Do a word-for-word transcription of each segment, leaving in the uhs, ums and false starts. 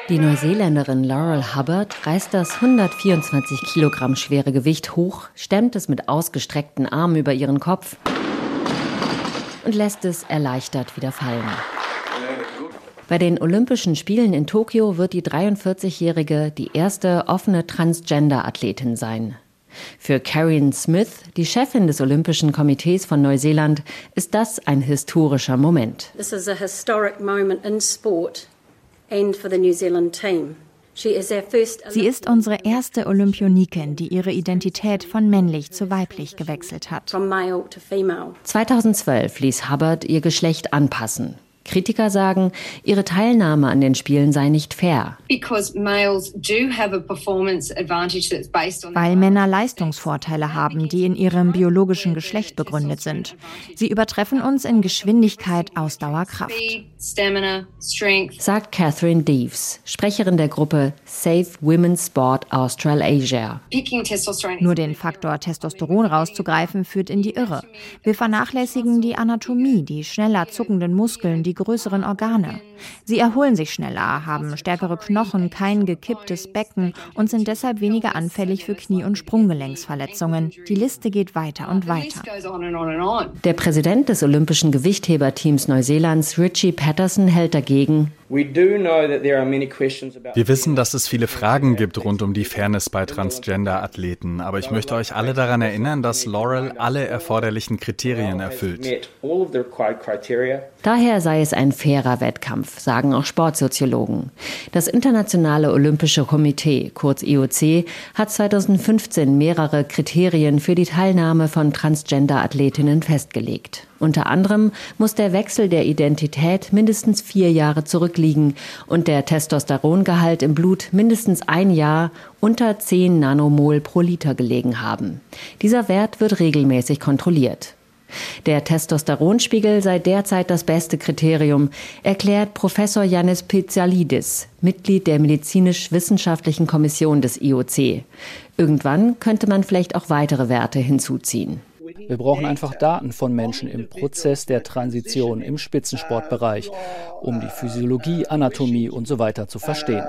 Die Neuseeländerin Laurel Hubbard reißt das hundertvierundzwanzig Kilogramm schwere Gewicht hoch, stemmt es mit ausgestreckten Armen über ihren Kopf und lässt es erleichtert wieder fallen. Bei den Olympischen Spielen in Tokio wird die dreiundvierzigjährige die erste offene Transgender-Athletin sein. Für Karen Smith, die Chefin des Olympischen Komitees von Neuseeland, ist das ein historischer Moment. This is a historic moment in sport and for the New Zealand team. Sie ist unsere erste Olympionikin, die ihre Identität von männlich zu weiblich gewechselt hat. zweitausendzwölf ließ Hubbard ihr Geschlecht anpassen. Kritiker sagen, ihre Teilnahme an den Spielen sei nicht fair. Weil Männer Leistungsvorteile haben, die in ihrem biologischen Geschlecht begründet sind. Sie übertreffen uns in Geschwindigkeit, Ausdauer, Kraft. Sagt Catherine Deves, Sprecherin der Gruppe Save Women's Sport Australasia. Nur den Faktor Testosteron rauszugreifen, führt in die Irre. Wir vernachlässigen die Anatomie, die schneller zuckenden Muskeln, die größeren Organe. Sie erholen sich schneller, haben stärkere Knochen, kein gekipptes Becken und sind deshalb weniger anfällig für Knie- und Sprunggelenksverletzungen. Die Liste geht weiter und weiter. Der Präsident des Olympischen Gewichtheberteams Neuseelands, Richie Patterson, hält dagegen: Wir wissen, dass es viele Fragen gibt rund um die Fairness bei Transgender-Athleten, aber ich möchte euch alle daran erinnern, dass Laurel alle erforderlichen Kriterien erfüllt. Daher sei es ein fairer Wettkampf, sagen auch Sportsoziologen. Das Internationale Olympische Komitee, kurz I O C, hat zweitausendfünfzehn mehrere Kriterien für die Teilnahme von Transgender-Athletinnen festgelegt. Unter anderem muss der Wechsel der Identität mindestens vier Jahre zurückliegen und der Testosterongehalt im Blut mindestens ein Jahr unter zehn Nanomol pro Liter gelegen haben. Dieser Wert wird regelmäßig kontrolliert. Der Testosteronspiegel sei derzeit das beste Kriterium, erklärt Professor Yannis Pizaliadis, Mitglied der medizinisch-wissenschaftlichen Kommission des I O C. Irgendwann könnte man vielleicht auch weitere Werte hinzuziehen. Wir brauchen einfach Daten von Menschen im Prozess der Transition im Spitzensportbereich, um die Physiologie, Anatomie und so weiter zu verstehen.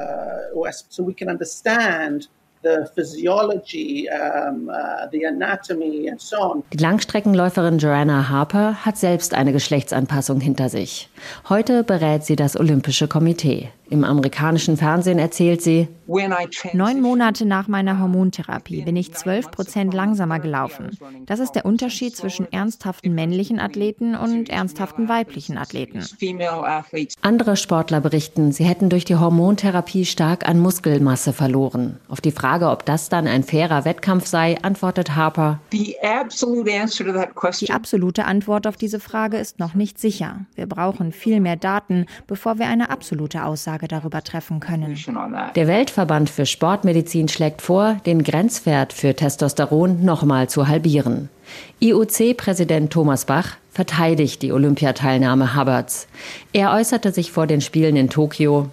Die Langstreckenläuferin Joanna Harper hat selbst eine Geschlechtsanpassung hinter sich. Heute berät sie das Olympische Komitee. Im amerikanischen Fernsehen erzählt sie: Neun Monate nach meiner Hormontherapie bin ich zwölf Prozent langsamer gelaufen. Das ist der Unterschied zwischen ernsthaften männlichen Athleten und ernsthaften weiblichen Athleten. Andere Sportler berichten, sie hätten durch die Hormontherapie stark an Muskelmasse verloren. Auf die Frage, ob das dann ein fairer Wettkampf sei, antwortet Harper: Die absolute Antwort auf diese Frage ist noch nicht sicher. Wir brauchen viel mehr Daten, bevor wir eine absolute Aussage darüber treffen können. Der Weltverband für Sportmedizin schlägt vor, den Grenzwert für Testosteron nochmal zu halbieren. I O C-Präsident Thomas Bach verteidigt die Olympiateilnahme Hubbards. Er äußerte sich vor den Spielen in Tokio: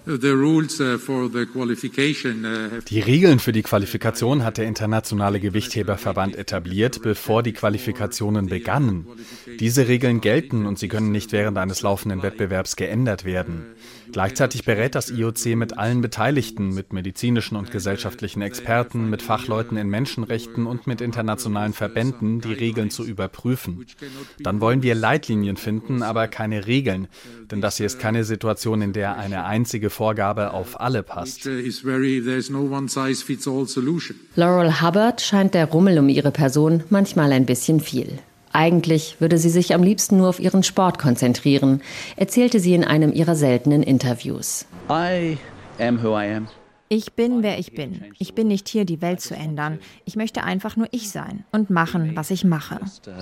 Die Regeln für die Qualifikation hat der Internationale Gewichtheberverband etabliert, bevor die Qualifikationen begannen. Diese Regeln gelten und sie können nicht während eines laufenden Wettbewerbs geändert werden. Gleichzeitig berät das I O C mit allen Beteiligten, mit medizinischen und gesellschaftlichen Experten, mit Fachleuten in Menschenrechten und mit internationalen Verbänden, die Regeln zu überprüfen. Dann wollen wir Leitlinien finden, aber keine Regeln, denn das hier ist keine Situation, in der eine einzige Vorgabe auf alle passt. Laurel Hubbard scheint der Rummel um ihre Person manchmal ein bisschen viel. Eigentlich würde sie sich am liebsten nur auf ihren Sport konzentrieren, erzählte sie in einem ihrer seltenen Interviews. I am who I am. Ich bin, wer ich bin. Ich bin nicht hier, die Welt zu ändern. Ich möchte einfach nur ich sein und machen, was ich mache.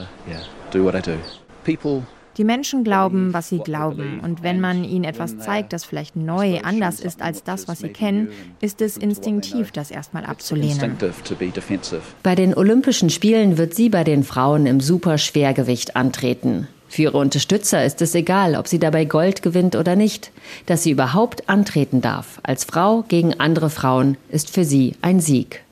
Die Menschen glauben, was sie glauben. Und wenn man ihnen etwas zeigt, das vielleicht neu, anders ist als das, was sie kennen, ist es instinktiv, das erstmal abzulehnen. Bei den Olympischen Spielen wird sie bei den Frauen im Superschwergewicht antreten. Für ihre Unterstützer ist es egal, ob sie dabei Gold gewinnt oder nicht. Dass sie überhaupt antreten darf, als Frau gegen andere Frauen, ist für sie ein Sieg.